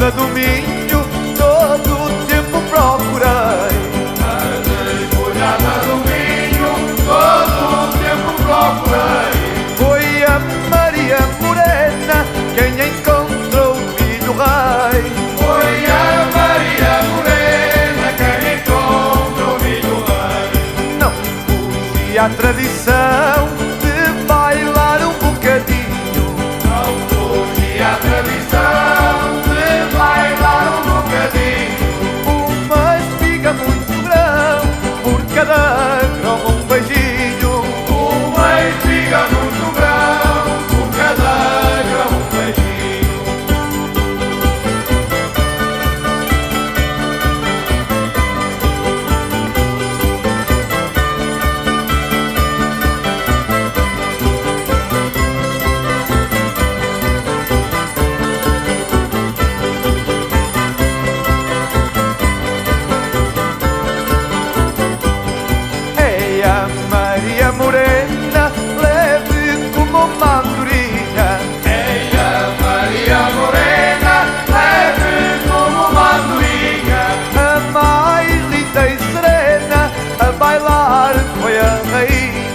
desfolhada do Minho todo o tempo procurei. A desfolhada do Minho todo o tempo procurei. Foi a Maria Morena quem encontrou o filho rei. Foi a Maria Morena quem encontrou o filho rei. Não fugia a tradição de bailar um bocadinho. Não fugia a tradição de bailar um bocadinho. Uma espiga muito grande por cada grão um beijinho. Uma espiga muito grande por cada grão um beijinho. É a Maria Morena, leve como uma andorinha. Ei, a Maria Morena, leve como uma andorinha. A mais linda e serena a bailar foi a rainha.